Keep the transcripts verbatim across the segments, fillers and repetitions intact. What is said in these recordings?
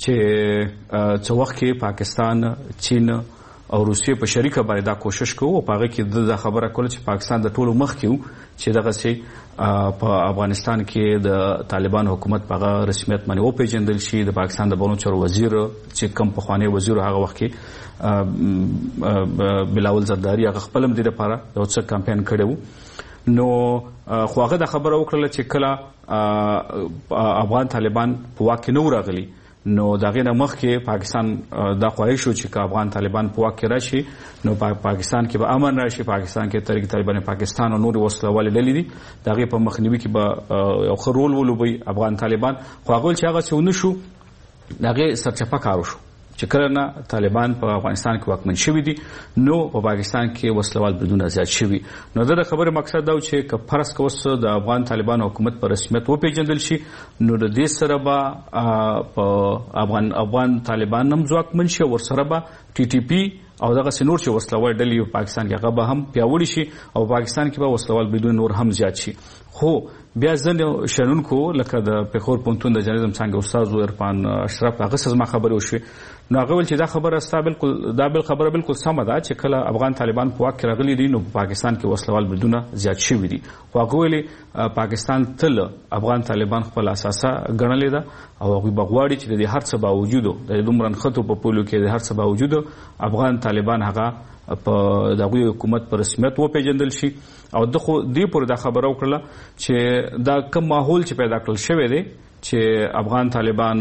چې څو وخت کې پاکستان چین او روسیې په شریکه باندې دا کوشش کوو او په هغه کې د خبره کوله چې پاکستان د ټولو مخ کې و چې دغه سي په افغانستان کې د طالبان حکومت په هغه رسمیت باندې وپیژندل شي. د پاکستان د بهرنیو چارو وزیر چې کوم پخوانی وزیر هغه وخت کې بلاول زرداری هغه خپل مدیر لپاره یو څه کمپاین کړو نو خو هغه د خبره وکړه چې کله افغان طالبان په واک کې نو راغلي نو دغه نه مخکې پاکستان دا خواهش و چې افغان طالبان په واک کې راشي نو پاکستان کې به امن راشي. پاکستان کې تحریک طالبان پاکستان او نور وسلوال ډلې دي دغه په مخنیوي کې به یو ښه رول ولوبي افغان طالبان. خو هغه چې هغه څه ونه شو دغه سرچپه کار وشو چې کله نه طالبان په افغانستان کې واکمن شوي دي نو په پاکستان کې وسلوال بریدونه زیات شوي. نو د خبرې مقصد دا و چې که فرض کوس د افغان طالبان حکومت په رسمیت وپیژندل شي نو د دې سره به په افغان افغان طالبان هم ځواکمن شي او ورسره به ټي ټي پي او دغه سنور چې وسلوال ډلې په پاکستان کې هغه به هم پیاوړي شي او پاکستان کې به وسلوال بریدونه نور هم زیات شي. خو بیا ځنې شنونکو لکه د پېښور پوهنتون د جرنالیزم څانګې استاد عرفان اشرف هغه څه زما خبرې وشوې نو هغه ویل چې دا خبره ستا بالکل دا بل خبره بالکل سمه ده چې کله افغان طالبان په واک کې راغلي دي نو په پاکستان کې وسلوال بریدونه زیات شوي دي. خو هغه ویلې پاکستان تل افغان طالبان خپل اساسه ګڼلې ده او هغوی به غواړي چې د دې هر څه باوجود د دومره نښتو په پولو کې د هر څه باوجود افغان طالبان هغه په دغه حکومت پر رسمیت وپیژندل شي. او دغه دې پورې دا خبره وکړه چې دا کوم ماحول چې پیدا کړل شوی دی چې افغان طالبان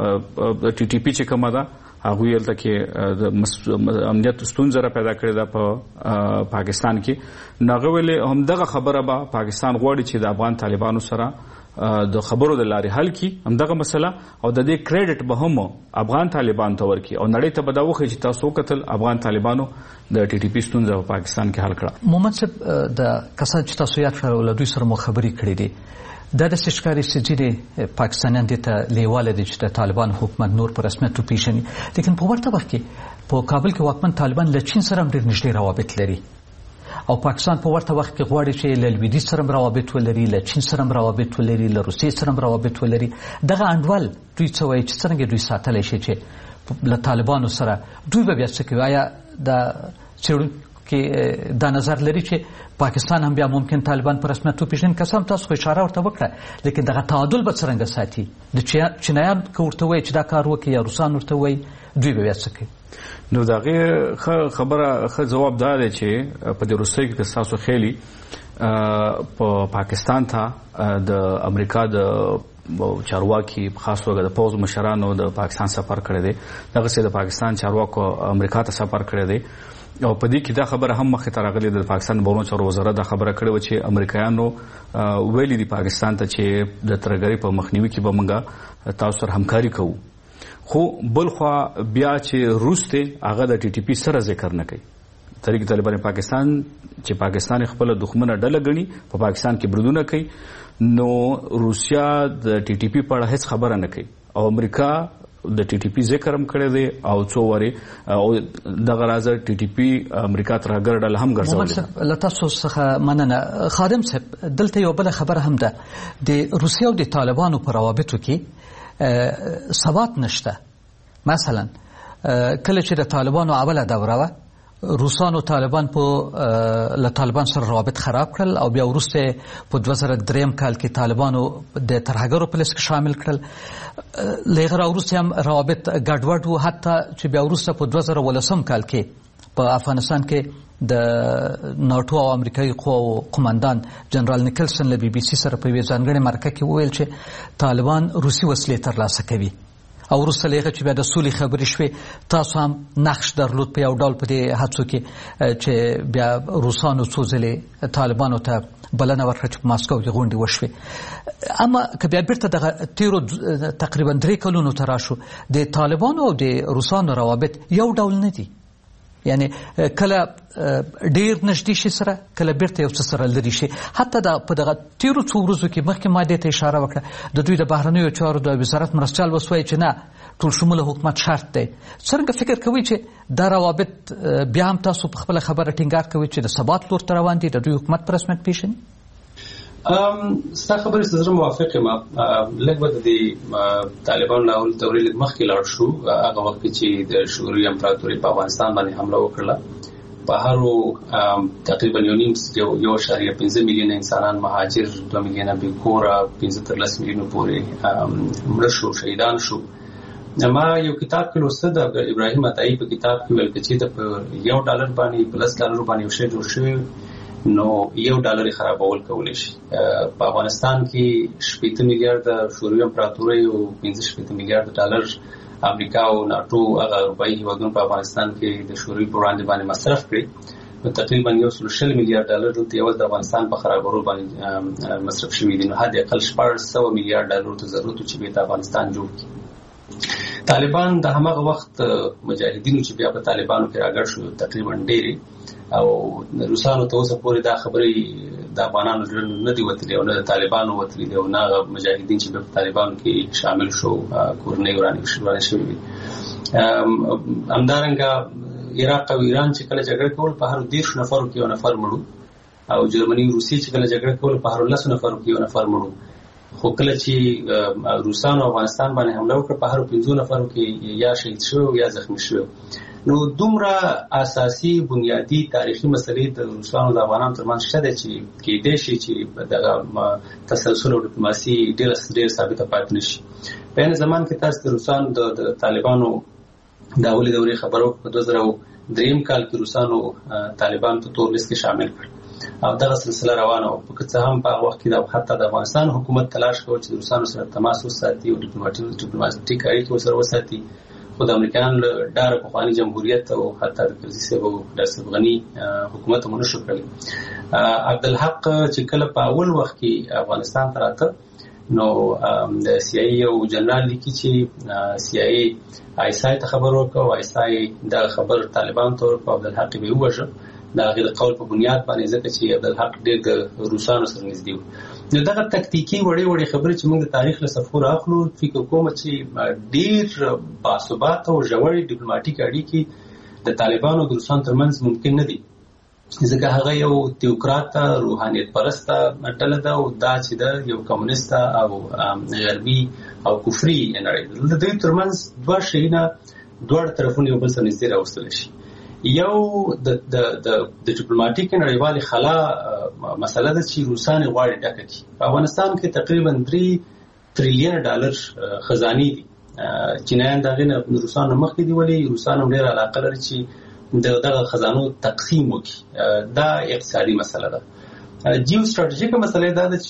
ټي ټي پی چې کومه ده هغه یې تل کې د امنیت ستونزه را پیدا کړې ده په پاکستان کې نغه ویلې هم دغه خبره به پاکستان غواړي چې د افغان طالبانو سره د خبرو د لارې حل کی هم دغه مسله او د دې کریډټ به هم افغان طالبان ته ورکړي او نړۍ ته به دا وښیي چې تاسو قتل افغان طالبانو د ټي ټي پی ستونزه په پاکستان کې حل کړه. محمد صاحب د کسان چې تاسو یاد کړل له دوی سره مو خبرې کړې دي دا د سشکاري سجدي پاکستانیان دي ته لیواله دي چې د طالبان حکومت نور په رسمیت وپیژني لیکن په ورته وخت کې په کابل کې واکمن طالبان له چین سره ډېر نږدې روابط لري او پاکستان په ورته وخت کې غواړي چې له لویدیځ سره روابط ولري له چین سره روابط ولري له روسیې سره روابط ولري. دغه انډول دوی څه وایي چې څنګه دوی ساتلی شي چې له طالبانو سره دوی به بیا څه کوي. آیا د څېړونکي دا نظر لري چې پاکستان هم بیا ممکن طالبان په رسمیت وپیژني؟ که څه هم تاسو خو اشاره ورته وکړه لیکن دغه تعادل به څرنګه ساتي؟ د چینایان که ورته وایي چې دا کار وکړي یا روسان ورته وایي دوی به بیا څه کوي؟ نو دغه خبره ښه ځواب دا دی چې په دې وروستیو کې که ستاسو خیالي په پاکستان ته د امریکا د چارواکي په خاص توګه د پوځ مشرانو د پاکستان سفر کړی دی دغسې د پاکستان چارواکو امریکا ته سفر کړی دی او په دې کې دا خبره هم مخې ته راغلې د پاکستان بهرنیو چارو وزارت دا خبره کړې وه چې امریکایانو ویلي دي پاکستان ته چې د ترهګرۍ په مخنیوي کې به موږ تاسو سره همکاري کوو. خو بل خوا بیا چې روس دی هغه د ټي ټي پي سره ذکر نه کوي. تحریک طالبان پاکستان چې پاکستان خپل دښمنه ډله ګڼي په پاکستان کې بریدونه کوي نو روسیا د ټي ټي پي په اړه هیڅ خبره نه کوي او امریکا د ټي ټي پي ذکر هم کړی دی او څو وارې او دغه راځه ټي ټي پي امریکا ترهګر ډله هم ګرځولې. له تاسو څخه مننه. خادم صاحب دلته یو بله خبره هم ده د روسیې او د طالبانو په روابطو کې ثبات نشته. مثلا کله چې د طالبانو اوله دوره وه روسانو طالبان په له طالبان سره روابط خراب کړل او بیا وروسته په دوه زره دریم کال کې طالبانو د ترهګرو په لیست کې شامل کړل. له هغه وروسته هم روابط ګډوډ وو حتی چې بیا وروسته په دوه زره ولسم کال کې په افغانستان کې د ناټو او امریکایي قواو قماندان جنرال نیکلسن له بي بي سي سره په یوې ځانګړې مرکه کې وویل چې طالبان روسي وسلې ترلاسه کوي او وروسته له هغه چې بیا د سولې خبرې شوې تاسو هم نقش درلود په یو ډول په دې هڅو کې چې بیا روسانو څو ځلې طالبانو ته بلنه ورکړه چې په ماسکو کې غونډې وشوې. اما که بیا بیرته دغه تیرو تقریبا درې کلونو ته راشو د طالبانو او د روسانو روابط یو ډول نه دي. یعنی کله ډیر نږدې شي سره کله بیرته یو څه سره لري شي. حتی دا په دغه تیرو څو ورځو کې مخکې ما دې ته اشاره وکړه د دوی د بهرنیو چارو د وزارت مرستیال وسوایي چې نه ټول شموله حکومت شرط دی. څرنګه فکر کوي چې دا روابط بیا هم تاسو په خپله خبره ټینګار کوي چې د ثبات لور ته روان دي د دوی حکومت په رسمیت پیژني؟ ام ستا خبرې سره موافق یم. لږ به د طالبانو له اول دورې لږ مخکې لاړ شو. هغه وخت چې د شوروي امپراتوري په افغانستان باندې حمله وکړه، په هرو تقریبا یو نیم یو اشاریه پنځه میلیونه انسانان مهاجر، دوه میلیونه بېکوره، پنځه تر لس میلیونه پورې مړه شو، شهیدان شو. ما یو کتاب کې لوسته د ابراهیم عطایي په کتاب کې ویل چې د یو ډالر باندې په لس ډالر باندې یو شی جوړ شوی نو یو ډالر خرابول کولی شي. په افغانستان کې شپېته میلیارډ شوروي امپراتورۍ او پنځه شپېته میلیارډ ډالر امریکا او ناټو هغه اروپایي هیوادونو په افغانستان کې د شوروي په وړاندې باندې مصرف کړي، نو تقریبا یو سل شل میلیارډ ډالر دلته یوازې د افغانستان په خرابولو باندې مصرف شوي دي. نو حد اقل شپاړس سوه میلیارډ ډالرو ته ضرورت و چې بېرته افغانستان جوړ کړي. طالبان د هماغه وخت مجاهدینو چې بیا په طالبانو کې راګډ شو تقریبا ډېرې، او روسانو ته اوسه پورې دا خبرې د افغانانو زړه نه دي وتلي او نه د طالبانو وتلي دي، او نه هغه مجاهدین چې په طالبانو کې شامل شو کورنۍ ورانې شوي دي. همدارنګه عراق او ایران چې کله جګړه کول په هر دېرشو نفرو کې یو نفر مړو، او جرمني او روسیې چې کله جګړه کول په هر لسو نفرو کې یو نفر مړو. خو کله چې روسانو افغانستان باندې حمله وکړه په هر پنځو نفرو کې یا شهید شوی یا زخمی شوی. نو دومره اساسي بنیادی تاریخي مسلې د روسانو د افغانانو ترمنځ شته چې کېدای شي چې دغه تسلسل او ډیپلوماسي ډېره ډېر ثابته پاتې نشي. په عین زمان کې تاسو د روسانو د طالبانو د اولې دورې خبرو په دوه زره دریم کال کې روسانو طالبان په تور لیست کې شامل کړ، او دغه سلسله روانه وه. په څه هم په هغه وخت کې د حتی د افغانستان حکومت تلاش کول چې د روسانو سره تماس وساتي او ډیپلوماټیک اړیکې ورسره وساتي، خو د امریکایانو له ډاره پخواني جمهوریت او حتی د کرزي صاحب او ډاکټر اشرف غني حکومت هم ونشو کړی. عبدالحق چې کله په اول وخت کې افغانستان ته راته، نو د سی آی ای او جنرال لیکي چې سی آی ای آیسای ته خبر ورکړ او آیسای دا خبر طالبان ته ورکړ، عبدالحق به ووژه د هغې د قول په بنیاد باندې، ځکه چې عبدالحق ډېر د روسانو سره نږدې و. نو دغه تکتیکي وړې وړې خبرې چې موږ د تاریخ له صفحو راخلو، فکر کوم چې ډېر باثباته او ژورې ډیپلوماټیک اړیکې د طالبانو او د روسانو ترمنځ ممکن نه دي، ځکه هغه یو تیوکراته روحانیت پرسته ډله ده او دا چې ده یو کمونیسته او غربي او کفري نړۍ ده. د دوی ترمنځ دوه شیونه دواړه طرفونه یو بل سره نږدې راوستلی شي. یو د د د ډیپلوماټیک نړیوالې خلا مسله ده چې روسان غواړي ډکه کړي. په افغانستان کې تقریبا درې تریلیونه ډالر خزانې دي. چینایان د هغې نه روسانو مخکې دي، ولې روسان هم ډېره علاقه لري چې د دغه خزانو تقسیم وکړي. دا اقتصادي مسله ده. جیو ستراتیژیکه مسله دا ده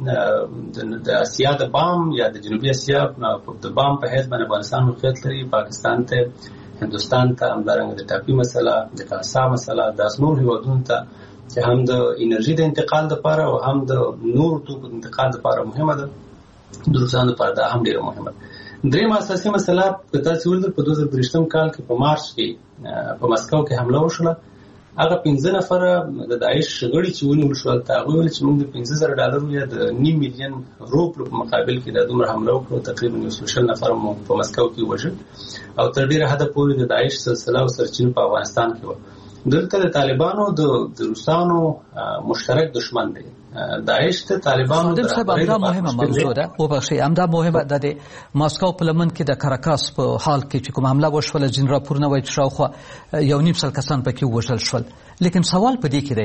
چې د اسیا د بام یا د جنوبي اسیا د بام په حیث باندې افغانستان موقعیت لري، پاکستان ته، هندوستان ته، همدارنګه د ټاپي مسله، د کاسا مسله، داس نور هیوادونو ته چې هم د انرژي د انتقال لپاره او هم د نورو توکو د انتقال لپاره مهمه ده، د روسانو لپاره دا هم ډېره مهمه ده. درېیمه اساسي مسله که تاسې ولیدل په دوه زره دېرشم کال کې په مارچ کې په مسکو کې حمله وشوله، هغه پنځه نفره د داعش غړي چې ونیول شول، هغوی ویل چې موږ د پنځه زره ډالرو یا د نیم میلیون روپلو په مقابل کې دا دومره حمله وکړو، تقریبا یو سل شل نفره مو په مسکو کې ووژل، او تر ډېره حده پورې د داعش سلسله او سرچینه په افغانستان کې وه. دلته د طالبانو د روسانو مشترک دشمن دی. داعش ته طالبانو د همدا مهمه موضوع ده او بخشي همدا مهمه ده د ماسکو په لمن کې د کاراکاس په حال کې چې کوم حمله وشوله، ځینې راپورونه وایي چې شاوخوا یو نیم سل کسان پکې ووژل شول. لیکن سوال په دې کې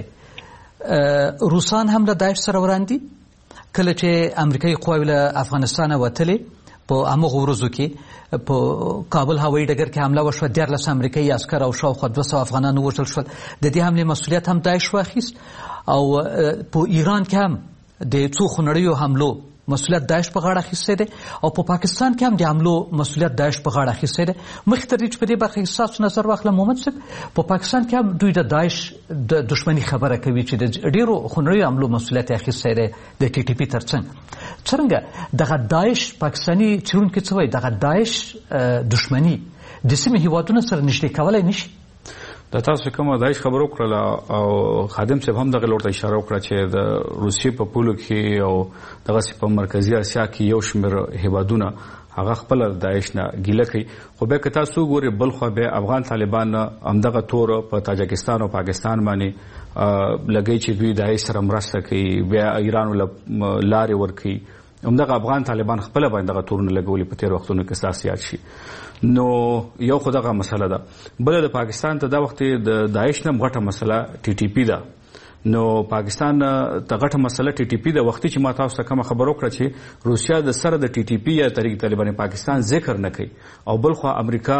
دی روسان هم له داعش سره وران دي. کله چې امریکایي قواوې له افغانستانه وتلې په همغو ورځو کې په کابل هوایي ډګر کې حمله وشوه، دیارلس امریکایي عسکر او شاوخوا دوه سوه افغانان ووژل شول. د دې حملې مسؤلیت هم داعش واخیست، او په ایران کې هم د څو خونړیو حملو مسؤلیت داعش په غاړه اخیستی دی، او په پاکستان کې هم د حملو مسؤلیت داعش په غاړه اخیستی دی. مخکې تر دې چې په دې برخه کې ستاسو نظر واخلم محمد صاحب، په پاکستان کې هم دوی د داعش د دشمني خبره کوي چې د ډېرو خونړیو حملو مسؤلیت یې اخیستی دی د ټي ټي پي تر څنګ. څرنګه دغه داعش پاکستاني څېړونکي څه وایي، دغه داعش دشمني د سیمې هېوادونو سره نږدې کولی نه شي؟ د تاسو کومه داعش خبرو کړله او خادم صاحب هم دغه لور ته اشاره وکړه چې د روسیې په پولو کې او دغسې په مرکزي اسیا کې یو شمېر هیوادونه هغه خپل داعش نه ګیله کوي. خو به که تاسو ګورئ بل خو به افغان طالبان همدغه تور په تاجکستان او پاکستان باندې لګی چې دوی داعش سره مرسته کوي، بیا ایران ول لارې ورکوي. همدغه افغان طالبان خپل باندې دغه تورونه لګولي په تیر وختونو کې تاسو یاد شي. نو یو خو دغه مسله ده. بل د پاکستان ته دا وخت د داعش نه غټه مسله ټي ټي پی ده. نو پاکستان ته غټه مسله ټي ټي پی د وختي چې ما تاسو ته کوم خبر وکړه چې روسیا د سره د ټي ټي پی یا طریق طالبان پاکستان ذکر نه کوي، او بل خو امریکا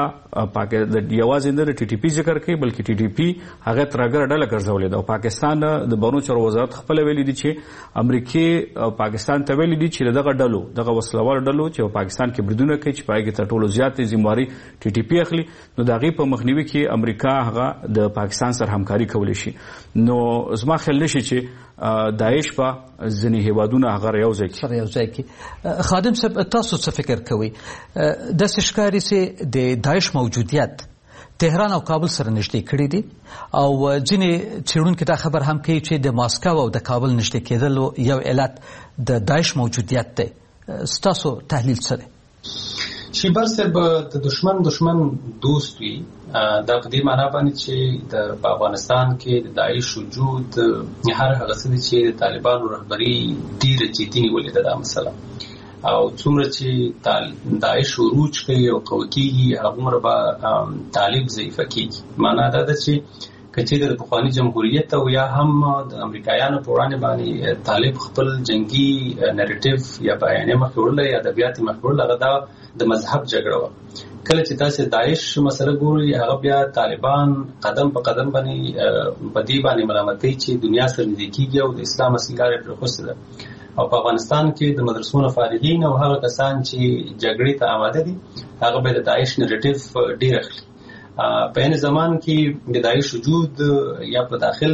د یوازې نه د ټي ټي پی ذکر کوي بلکې ټي ټي پی هغه ترګر ډله ګرځولې ده. او پاکستان د بهرنیو چارو وزارت خپل ویلي دي چې امریکای پاکستان ته ویلي دي چې دغه ډلو دغه وسلوال ډلو چې پاکستان کې بریدونه کوي چې پای کې تر ټولو زیات ذمہواری ټي ټي پی اخلي، نو د هغې په مخنیوي کې امریکا هغه د پاکستان سره همکاري کولی شي. نو ما خیال نشي چې داعش په ځینې هیوادونه هغه یو ځای سره یو ځای کې. خادم صاحب تاسو څه فکر کوئ؟ داسې ښکاري چې د داعش موجودیت تهران او کابل سره نږدې کړي دي، او ځینې څېړونکي دا خبر هم کوي چې د ماسکو او د کابل نږدې کېدلو یو علت د داعش موجودیت دی. ستاسو تحلیل څه دی؟ شیبر صاحب د دشمن دشمن دوست وي، دا په دې معنا باندې چې د افغانستان کې د داعش وجود هر هغه څه چې د طالبانو رهبري ډیره جدي نیولې ده دا مسله، او څومره چې داعش عروج کوي او قوي کېږي هغومره به طالب ضعیفه کېږي. معنا دا ده چې که چېرې د پخواني جمهوریت او یا هم د امریکایانو په وړاندې باندې طالب خپل جنګي نریټیو یا بیانیه مخکې وړلی یا ادبیات مخکې وړل، هغه دا د مذهب جګړه وه. کله چې تاسو داعش مسله ګورئ هغه بیا طالبان قدم په قدم باندې په دې باندې ملامتوي چې دنیا سره نږدې کېږي او د اسلام اصلي لارې پرېښودې ده. او په افغانستان کې د مدرسو نه فارغین او هغه کسان چې جګړې ته آماده دي هغه به د داعش نریټیو ډېر اخلي. په این زمان کې د داعش وجود یا په داخل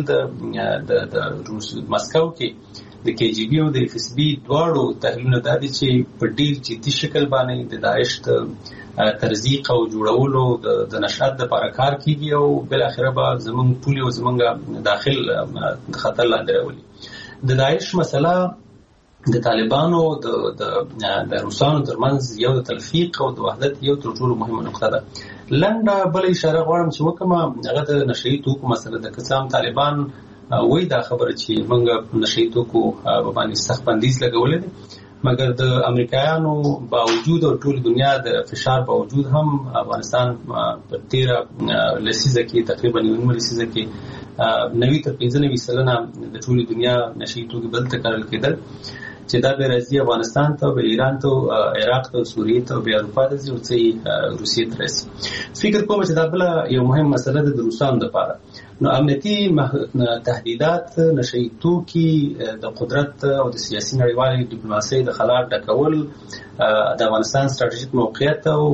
د د مسکو کې د کې جی بي او د اف اس بي دواړو تحلیلونه دا دي چې په ډېر جدي شکل باندې د داعش د ترزیق او جوړولو د نشأت لپاره کار کیږي او بل اخره به زمونږ پولي او زمونږ داخل د خطر لاندې راولي. د داعش مسله د طالبانو د د روسانو ترمنځ یو د تلفیق او د وحدت یو تر ټولو مهمه نقطه ده. لنډه بل اشاره غواړم چې وکړم هغه د نشهیي توکو مسله ده. که څه هم طالبان وایي دا خبره چې موږ نشهیي توکو باندې سخت بندیز لګولی دی، مګر د امریکایانو باوجود او ټول دنیا د فشار باوجود هم افغانستان په تیره لسیزه کې تقریبا نیمه لسیزه کې نوي تر پنځه نوي سلنه د ټول دنیا نشهیي توکي بل ته کارل کېدل چې دا به راځي افغانستان ته، به ایران ته، عراق ته، سوریې ته، بیا اروپا ته ځي او څه روسیې ته راسي. فکر کوم چې دا بله یو مهم مسله ده د روسانو دپاره. نو امنیتي تهدیدات، نشهیي توکي، د قدرت او د سیاسي نړیوالې ډیپلوماسۍ د خلا ډکول، د افغانستان ستراتیژیک موقعیت او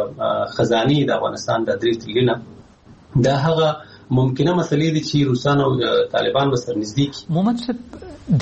خزانې د افغانستان د درې تریلیونه دا هغه ممکنه مسلې دي چې روسان او طالبان به سره نږدې کړي. محمد صاحب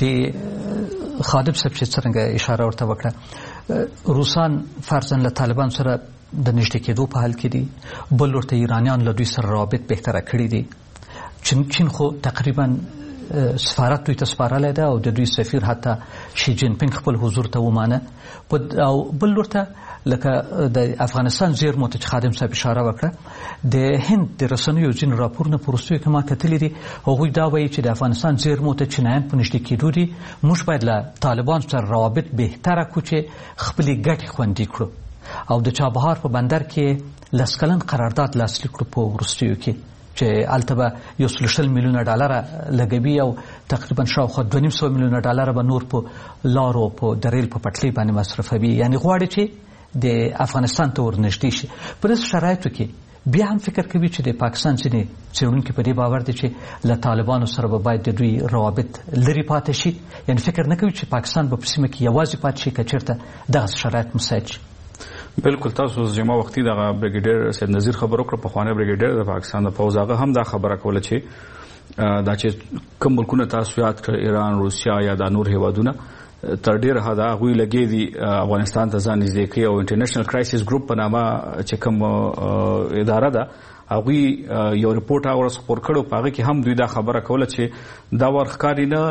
د خادم صاحب چې څرنګه اشاره ورته وکړه، روسان فرضاً له طالبان سره د نږدې کېدو په حال کې دي، بل ورته ایرانیان له دوی سره روابط بهتره کړي دي. چین چین خو تقریبا سفارت دوی ته سپارلی ده او د دوی سفیر حتی شي جین پینګ خپل حضور ته ومانه. او بل ورته لکه د افغانستان زیرمو ته چې خادم صاحب اشاره وکړه، د هند د رسنیو ځینې راپورونه په وروستیو کې ما کتلي دي، هغوی دا وایي چې د افغانستان زیرمو ته چینایان په نږدې کېدو دي، موږ باید له طالبان سره روابط بهتره کړو چې خپلې ګټې خوندي کړو. او د چابهار په بندر کې لس کلن قرارداد لاسلیک کړو په وروستیو کې چې هلته به یو سل شل میلیونه ډالره لګوي او تقریبا شاوخوا دوه نیم سوه میلیونه ډالره به نور په لارو په د ریل په پټلۍ باندې مصرفوي. یعنې غواړي چې د افغانستان ته ورنږدې شي. په داسې شرایطو کې بیا هم فکر کوي چې د پاکستان ځینې څېړونکي په دې باور دي چې له طالبانو سره به باید د دوی روابط لرې پاتې شي. یعنې فکر نه کوي چې پاکستان به په سیمه کې یوازې پاتې شي که چېرته دغسې شرایط مساعد شي. بالکل تاسو جمع وختي دغه بریګیډیر سید نذیر خبر وکړه، پخوانی بریګیډیر د پاکستان د پوځ هغه هم دا خبره کوله چې دا چې کوم ملکونه تاسو یاد کړ، ایران، روسیا یا د نور هیوادونه، تر ډیره حده هغوی لګې دي افغانستان ته ځان نږدې کوي او انټرنیشنل کرایسس ګروپ په نامه چې کوم اداره ده هغوی یو ریپورټ هغه خپور کړو په هغه کې هم دوی دا خبره کوله چې دا ورښکاري نه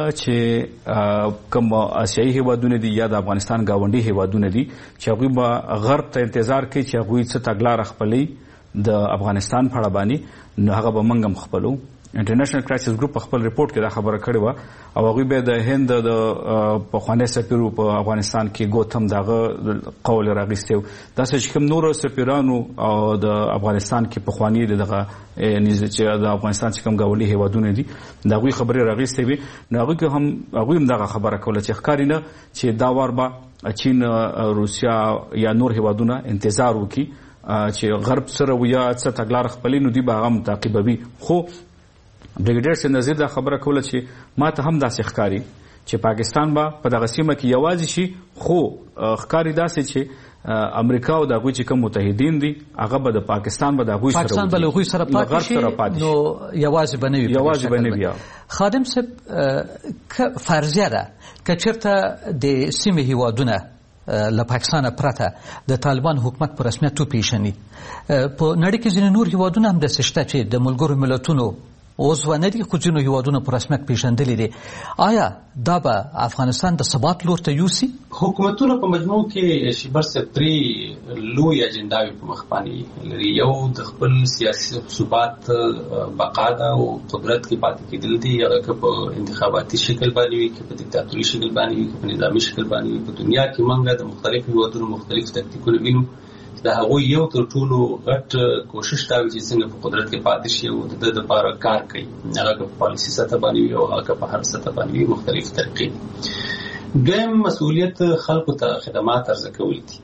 چې کوم آسیایي هیوادونه دي یا د افغانستان ګاونډي هیوادونه دي چې هغوی به غرب ته انتظار کوي چې هغوی څه تګلاره خپلوي د افغانستان په اړه باندې نو هغه به موږ هم خپلو. انټرنیشنل کرایسس ګروپ په خپل ریپورټ کې دا خبره کړې وه او هغوی بیا د هند د پخوانی سفیر په افغانستان کې ګوتم دغه قول راغیستی و. داسې چې کوم نورو سفیرانو او د افغانستان کې پخواني دغه چې د افغانستان چې کوم ګاونډي هیوادونه دي د هغوی خبرې راغیستې وي نو هغوی هم هغوی هم دغه خبره کوله چې ښکاري نه چې دا وار به چین روسیا یا نور هیوادونه انتظار وکړي چې غرب سره ویا څه تګلاره خپلوي نو دوی به هغه متعقبوي. خو بریګیډیر سید نذیر دا خبره کوله چې ما ته هم داسې ښکاري چې پاکستان به په دغه سیمه کې یوازې شي خو ښکاري داسې چې امریکا او د هغوی چې کوم متحدین دي هغه به د پاکستان به د هغوی سره پاکستان به له هغوی سره پاتې شي نو یوازې به نه وي یوازې به نه وي. خادم صاحب فرضیه ده که چېرته د سیمې هیوادونه له پاکستان پرته د طالبان حکومت په رسمیت وپېژني په نړۍ کې ځینې نور هیوادونه هم داسې شته چې د ملګرو ملتونو عضو نه دي خو ځینو هیوادونو په رسمیت پیژندلي دي. آیا دا به افغانستان د ثبات لور ته یوسي؟ حکومتونه په مجموع کې شیبر صاحب درې لوی اجنداوې په مخ باندې لري. یو د خپل سیاسي ثبات بقا ده او قدرت کې پاتې کېدل دي هغه که په انتخاباتي شکل باندې وي که په دیکتاتوري شکل باندې وي که په نظامي شکل باندې وي. په دنیا کې موږ د مختلفو هیوادونو مختلف تکتیکونه وینو د هغوی یو تر ټولو غټ کوشش دا وي چې څنګه په قدرت کې پاتې شي او د ده دپاره کار کوي هغه که په پالیسي سطح باندې وي او هغه که په هر سطح باندې وي مختلف طریقې. دویم مسؤلیت خلکو ته خدمات عرضه کول دي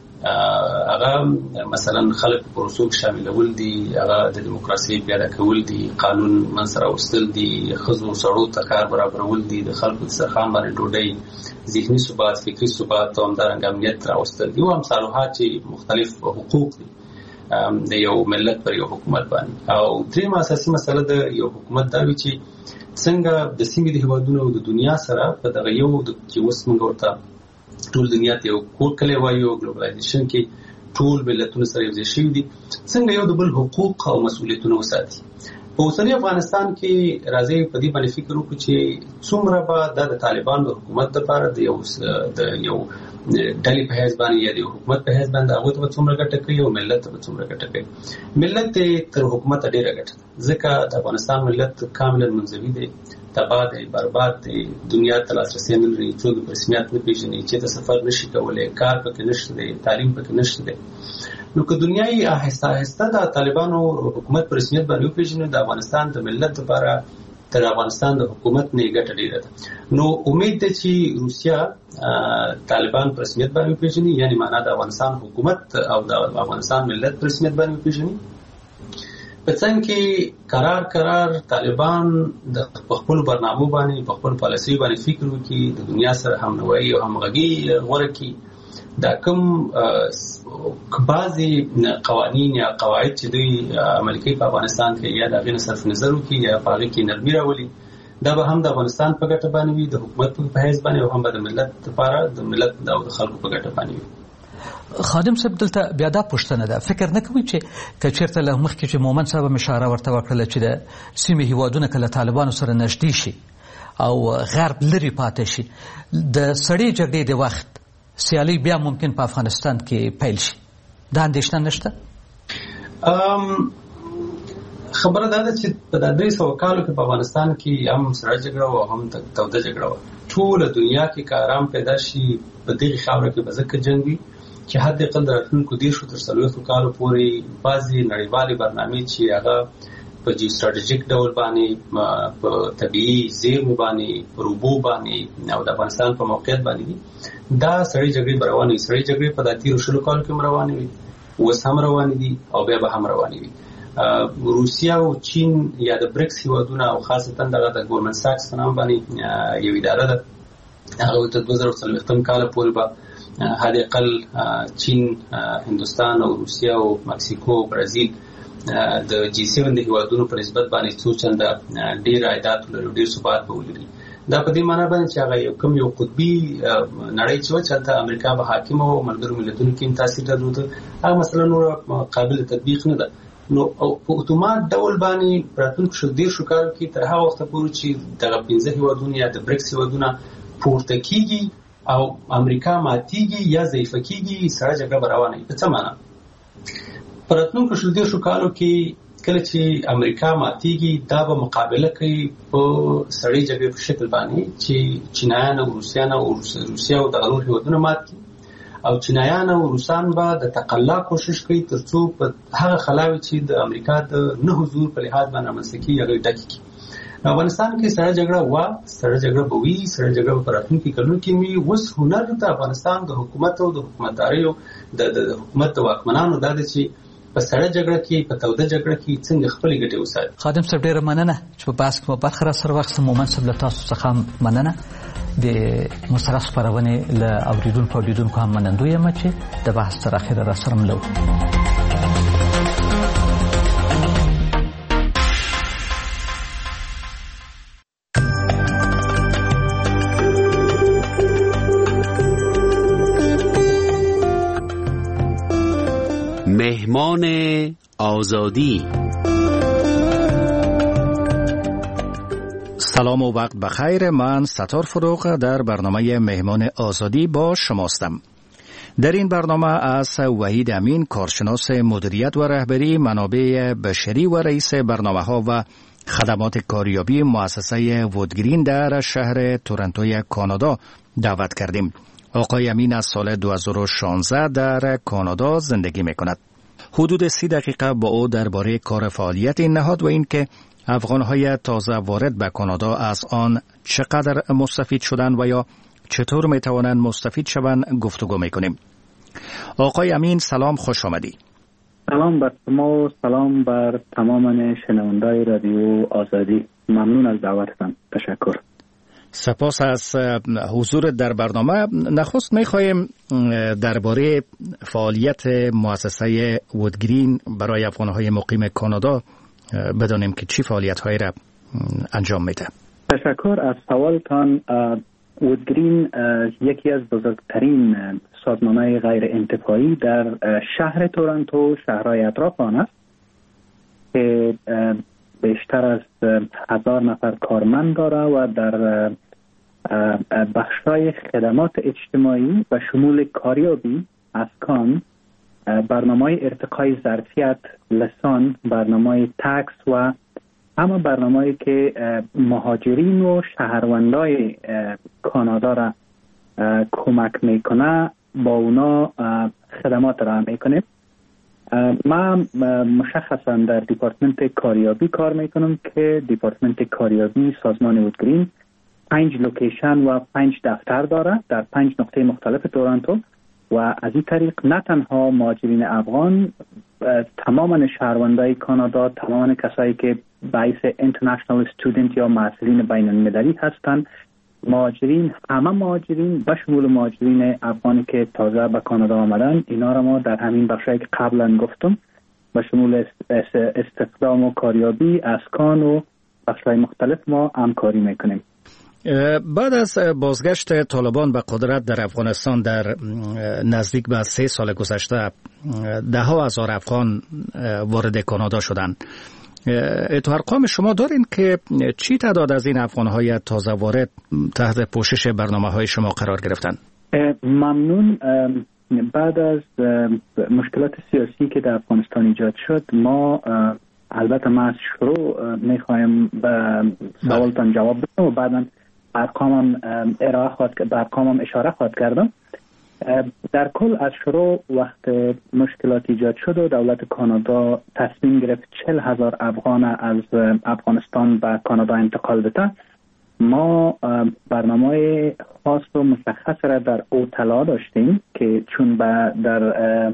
هغه مثلا خلک په پروسو کې شاملول دي هغه د دیموکراسۍ پیاده کول دي قانون منځ راوستل دي ښځو سړو ته کار برابرول دي د خلکو د دسترخوان باندې ډوډۍ ذهني ثبات فکري ثبات او همدارنګه امنیت راوستل دي او امثالها چې مختلف حقوق دي د یو ملت پر یو حکومت باندې. او درېیمه اساسي مسله د یو حکومت دا وي چې څنګه د سیمې د هیوادونو او د دنیا سره په دغه یو چې اوس موږ ورته ټول دنیا ته یو کور کلی وایو ګلوبلایزیشن کې ټول ملتونه سره یوځای شوي دي څنګه یو د بل حقوق او مسؤلیتونه وساتي. په اوسني افغانستان کې راځي په دې باندې فکر وکړو چې څومره به د طالبانو د حکومت لپاره د یو د یو ډلې په حیث باندې یا د حکومت په حیث باندې هغوی ته به څومره ګټه کوي او ملت ته به څومره ګټه کوي. ملت ته تر حکومت ډېره ګټه ده ځکه د افغانستان ملت کاملا منزوي دی تباه دی برباد دی دنیا ته لاسرسی نه لري څوک په رسمیت نه پېژني چې ته سفر نشي کولی کار پکې نشته دی تعلیم پکې نشته دی. نو که دنیا یې آهسته آهسته د طالبانو حکومت په رسمیت باندې وپېژني د افغانستان د ملت لپاره تر افغانستان د حکومت نه ګټه ډېره ده. نو امید ده چې روسیا طالبان په رسمیت باندې وپېژني یعنی معنا د افغانستان حکومت او د افغانستان ملت په رسمیت باندې وپېژني. په څنګ کې قرار قرار طالبان د خپل برنامو باندې په خپل پالیسي باندې فکر وکړي د دنیا سره همنوایي او همغږي غوره کړي دا کوم بعضي قوانین یا قواعد چې دوی عملي کوي په افغانستان کې یا د هغې نه صرف نظر وکړي یا په هغې کې نرمي راولي دا به هم د افغانستان په ګټه باندې وي د حکومت په حیث باندې او هم به د ملت لپاره د ملت او د خلکو په ګټه باندې وي. خادم صاحب دلته بیا دا پوښتنه ده فکر نه کوي چې که چېرته له مخکې چې مومن صاحب هم اشاره ورته وکړله چې د سیمې هیوادونه که له طالبانو سره نږدې شي او غرب لرې پاتې شي د سړې جګړې د وخت سیالي بیا ممکن په افغانستان کې پیل شي دا اندېښنه نشته؟ خبره دا ده چې په دا درې سوه کالو کې په افغانستان کې هم سړه جګړه وه او هم توده جګړه وه. ټوله دنیا کې که ارام پیدا شي په دغې خاوره کې به ځکه جنګ وي چې حد اقل د راتلونکو دېرشو تر څلوېښتو کالو پورې بعضې نړیوالې برنامې چې هغه په جیو سټراټیژیک ډول باندې په طبیعي زیرمو باندې په روبو باندې او د افغانستان په موقعیت باندې دي دا سړې جګړې به روانې وي. سړې جګړې په دا تېرو شلو کالو کې هم روانې وي اوس هم روانې دي او بیا به هم روانې وي. روسیا او چین یا د بریکس هیوادونه او خاصتا دغه د ګورمن ساکس په نام باندې یو اداره ده هغه تر دوه زره څلوېښتم کاله پورې به حد اقل چین هندوستان او روسیا او مکسیکو او برازیل د جی سیون د هیوادونو په نسبت باندې څو چنده ډېر عایدات لري ډېر ثبات به ولري. دا په دې معنی باندې چې هغه یو کوم یو قطبي نړۍ چې و چې د امریکا په حاکم او ملګرو ملتونو کې تاثیر درلود هغه مثلا نور قابل تطبیق نه ده. نو په اتومات ډول باندې راتلونکو شل دېرشو کالو کې تر هغه وخته پورې چې دغه پنځه هیوادونه یا د بریکس هیوادونه پورته کیږي او امریکا ماتیږي یا ضعیفه کیږي سره جګړه به روانه وي. په څه معنی؟ په راتلونکو شل دېرشو کالو کې کله چې امریکا ماتیږي دا به مقابله کوي په سړی جګړې په شکل باندې چې چینایان او روسیان او روسیا او دغه نور هیوادونه مات کړي او چینایان او روسان به د تقلا کوشش کوي ترڅو په هغه خلاوي چې د امریکا د نه حضور په لحاظ باندې رامنځته کیږي هغه ډک کړي. افغانستان کې سړی جګړه وا سړی جګړه به وي سړی جګړه په راتلونکي کلونو کې وي. اوس هنر د افغانستان د حکومت او د حکومتداریو د حکومت د واکمنانو دا د چې په سړه جګړه کې په توده جګړه کې څنګه خپل ګټې وساتي. خادم صاحب ډیره مننه چې په بحث کې برخه را سره وخت مومن صاحب له تاسو څخه مننه د مسترس خبرونه له اوریدونکو اوریدونکو هم منندوی یم چې د بحث تر اخره را سره ملو. مهمان آزادی. سلام و وقت بخیر. من ستار فروغ در برنامه مهمان آزادی با شماستم. در این برنامه از وحید امین کارشناس مدیریت و رهبری منابع بشری و رئیس برنامه‌ها و خدمات کاریابی مؤسسه وودگرین در شهر تورنتوی کانادا دعوت کردیم. آقای امین از سال دو هزار و شانزده در کانادا زندگی می‌کند. حدود سی دقیقه با او درباره کار فعالیت این نهاد و اینکه افغان‌های تازه وارد به کانادا از آن چقدر مستفید شدند و یا چطور می‌توانند مستفید شوند گفتگو می‌کنیم. آقای امین سلام، خوش آمدی. سلام بر شما و سلام بر تمام شنوندگان رادیو آزادی. ممنون از دعوتتان. تشکر. سپاس از حضور در برنامه. نخست می‌خوایم درباره فعالیت مؤسسه وودگرین برای افغان‌های مقیم کانادا بدانیم که چی فعالیت‌هایی را انجام میده. تشکر از سوالتان. وودگرین یکی از بزرگترین سازمان‌های غیر انتفاعی در شهر تورنتو، شهرهای اطراف آن است که بیشتر از هزار نفر کارمند داره و در بخش‌های خدمات اجتماعی و شمول کاریابی، اسکان، برنامه ارتقای ظرفیت، لسان، برنامه تکس و همه برنامه‌ای که مهاجرین و شهروندای کانادا را کمک میکنه با اونا خدمات را میکنیم. من مشخصا در دیپارتمنت کاریابی کار میکنم که دیپارتمنت کاریابی سازمان وودگرین پنج لوکیشن و پنج دفتر داره در پنج نقطه مختلف تورنتو و از این طریق نه تنها مهاجرین افغان، تمام شهروندای کانادا، تمام کسایی که باعث اینترنشنال استودنت یا محصلین بین المللی هستند، مهاجرین، همه مهاجرین به شمول مهاجرین افغانی که تازه به کانادا آمدن، اینا را ما در همین بخشایی که قبلا گفتم به شمول استخدام و کاریابی، اسکان و بخش‌های مختلف ما همکاری میکنیم. بعد از بازگشت طالبان به قدرت در افغانستان در نزدیک به سه سال گذشته، ده ها هزار افغان وارد کانادا شدند. تو ارقام شما دارین که چی تعداد از این افغان‌های تازه وارد تحت پوشش برنامه‌های شما قرار گرفتن؟ ممنون. بعد از مشکلات سیاسی که در افغانستان ایجاد شد، ما البته ما از شروع میخوایم به سوالتان جواب بدم و بعدا ارقامم ارائه خواهد به ارقامم اشاره خواهد کردم. در کل از شروع وقت مشکلات ایجاد شد و دولت کانادا تصمیم گرفت چهل هزار افغان از افغانستان به کانادا انتقال بده، ما برنامه خاص و مشخص را در اوتلا داشتیم که چون در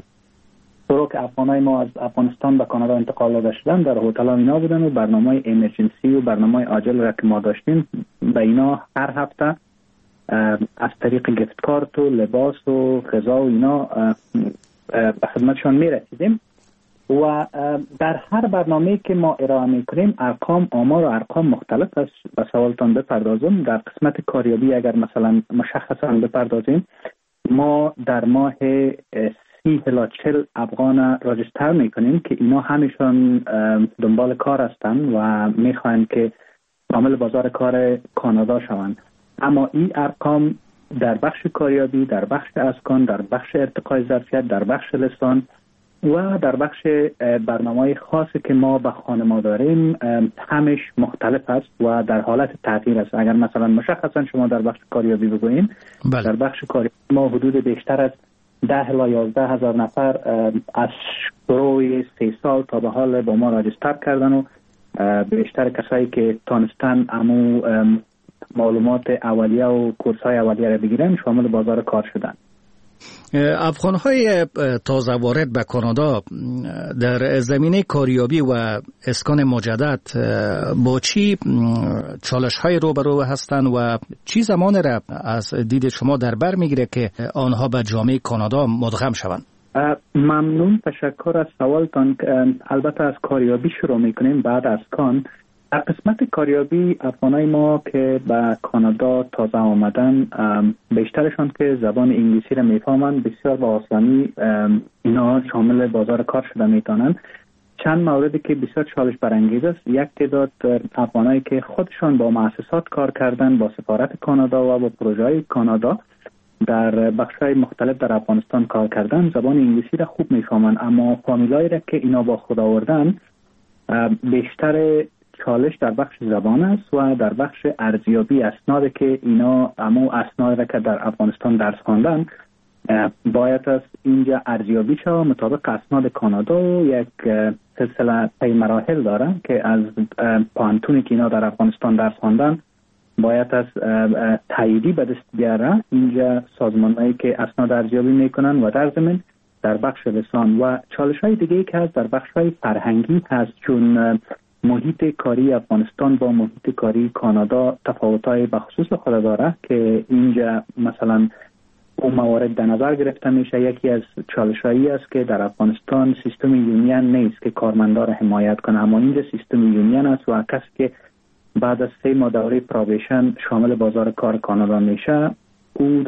طرق افغانای ما از افغانستان به کانادا انتقال داده شدن در هتل اینا بودن و برنامه امرجنسی و برنامه عاجل را که ما داشتیم به اینا هر هفته از طریق گفت کارت و لباس و غذا و اینا به خدمتشان می رسیدیم و در هر برنامه که ما ارائه میکنیم ارقام آمار و ارقام مختلف است. به سوالتان بپردازم. در قسمت کاریابی اگر مثلا مشخصا بپردازیم، ما در ماه سی الی چهل افغان راجستر میکنیم که اینا همیشون دنبال کار هستند و میخواین که عامل بازار کار کانادا شوند. اما این ارقام در بخش کاریابی، در بخش اسکان، در بخش ارتقای ظرفیت، در بخش لسان و در بخش برنامه‌های خاصی که ما به خانما داریم همش مختلف است و در حالت تغییر است. اگر مثلا مشخصا شما در بخش کاریابی بگوییم، بله. در بخش کاریابی ما حدود بیشتر از ده الی یازده هزار نفر از شروع سه سال تا به حال با ما راجستر کردن و بیشتر کسایی که تانستن امو معلومات اولیه و کورس‌های اولیه را بگیرن شامل بازار کار شدن. افغان‌های تازه وارد به کانادا در زمینه کاریابی و اسکان مجدد با چی چالش‌های روبرو هستند و چی زمان را از دید شما در بر میگیره که آنها به جامعه کانادا مدغم شوند؟ ممنون، تشکر از سوالتان. البته از کاریابی شروع میکنیم بعد از کان. در قسمت کاریابی افغانای ما که به کانادا تازه آمدن بیشترشان که زبان انگلیسی را میفهمند بسیار با آسانی اینا شامل بازار کار شده میتونن. چند موردی که بسیار چالش برانگیز است، یک تعداد افغانایی که خودشان با مؤسسات کار کردن، با سفارت کانادا و با پروژه‌های کانادا در بخش‌های مختلف در افغانستان کار کردن، زبان انگلیسی را خوب میفهمند، اما فامیلایی را که اینا با خود آوردن بیشتر چالش در بخش زبان است و در بخش ارزیابی اسناد که اینا امو اسناد را که در افغانستان درس خواندن باید از اینجا ارزیابی شود مطابق اسناد کانادا و یک سلسله طی مراحل داره که از پانتونی که اینا در افغانستان درس خواندن باید از تاییدی به دست بیاره. اینجا سازمانایی که اسناد ارزیابی میکنن و در ضمن در بخش لسان و چالش‌های دیگه که هست در بخش‌های فرهنگی هست، چون محیط کاری افغانستان با محیط کاری کانادا تفاوت‌های بخصوص خود داره که اینجا مثلا اون موارد در نظر گرفته میشه. یکی از چالش‌هایی است که در افغانستان سیستم یونین نیست که کارمندا را حمایت کنه، اما اینجا سیستم یونین است و کسی که بعد از سه ماه دوره پروبیشن شامل بازار کار کانادا میشه او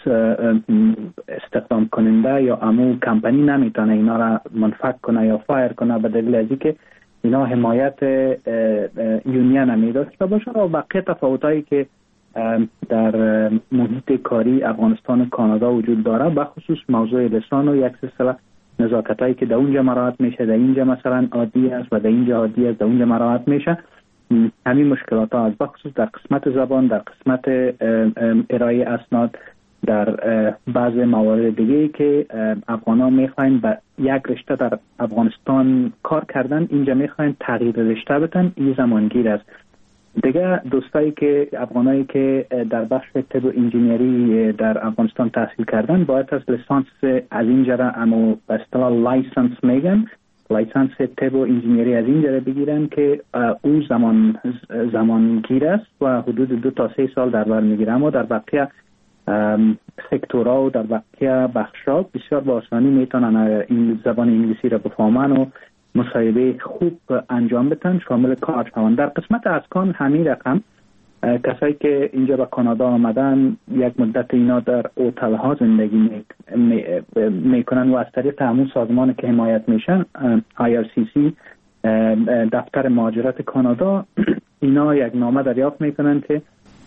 استخدام کننده یا امو کمپانی نمیتونه اینا را منفک کنه یا فایر کنه به دلیل از اینکه اینا حمایت یونین میداشته باشه. و بقیه تفاوتایی که در محیط کاری افغانستان و کانادا وجود داره به خصوص موضوع لسان و یک سلسله نزاکتایی که در اونجا مراعات میشه، در اینجا مثلا عادی است و در اینجا عادی است، در اونجا مراعات میشه. همین مشکلات ها از بخصوص در قسمت زبان، در قسمت ارائه اسناد، در بعض موارد دیگه که افغان ها میخواین به یک رشته در افغانستان کار کردن اینجا میخواین تغییر رشته بدن، این زمانگیر است. دیگه دوستایی که افغانایی که در بخش طب و انجینیری در افغانستان تحصیل کردن باید از لیسانس از اینجا را اما به اصطلاح لایسنس میگن، لایسنس طب و انجینیری از اینجا را بگیرن که او زمان زمانگیر است و حدود دو تا سه سال در بر میگیره. اما در بقیه سکتورها و در بقیه بخش‌ها بسیار با آسانی میتونن این زبان انگلیسی را بفهمن و مصاحبه خوب انجام بدن، شامل کار شوند. در قسمت اسکان همین رقم کسایی که اینجا به کانادا آمدن یک مدت اینا در هتل ها زندگی میکنن و از طریق همون سازمان که حمایت میشن آی آر سی سی دفتر مهاجرت کانادا اینا یک نامه دریافت میکنن که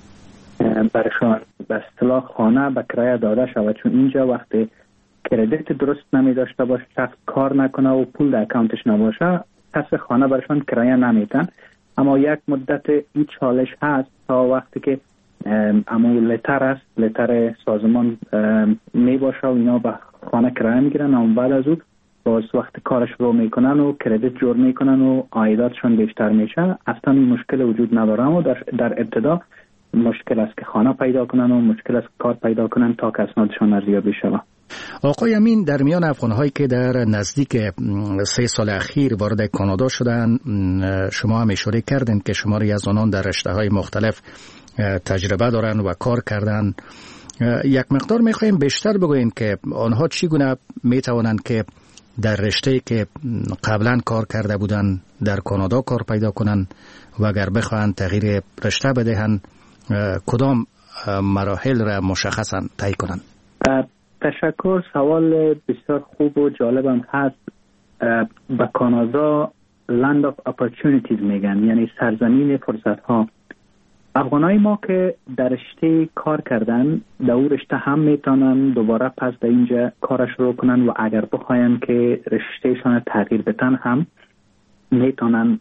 برشان به اصطلاح خانه به کرایه داده شود، چون اینجا وقتی کردیت درست نمی داشته باشه، شخص کار نکنه و پول در اکانتش نباشه، کس خانه برشان کرایه نمیدن. اما یک مدت این چالش هست تا وقتی که اما لتر است، لتر سازمان می باشه و اینا به خانه کرایه میگیرن، اما بعد از اون باز وقت کارش رو میکنن و کردیت جور میکنن و عایداتشون بیشتر میشه. اصلا این مشکل وجود نداره و در, در ابتدا مشکل است که خانه پیدا کنن و مشکل است کار پیدا کنن تا که اسنادشون ارزیابی شود. آقای امین، در میان افغان‌هایی که در نزدیک سه سال اخیر وارد کانادا شدن شما هم اشاره کردین که شماری از آنان در رشته‌های مختلف تجربه دارن و کار کردن. یک مقدار می‌خوایم بیشتر بگوین که آنها چگونه می‌توانند که در رشته که قبلا کار کرده بودن در کانادا کار پیدا کنن و اگر بخواهند تغییر رشته بدهند کدام مراحل را مشخصا طی کنند؟ تشکر. سوال بسیار خوب و جالبم هست. به کانادا Land of Opportunities میگن، یعنی سرزمین فرصت ها. افغانای ما که در رشته کار کردن در اون رشته هم میتونن دوباره پس در اینجا کارش رو کنن و اگر بخواین که رشتهشان تغییر بتن هم میتونن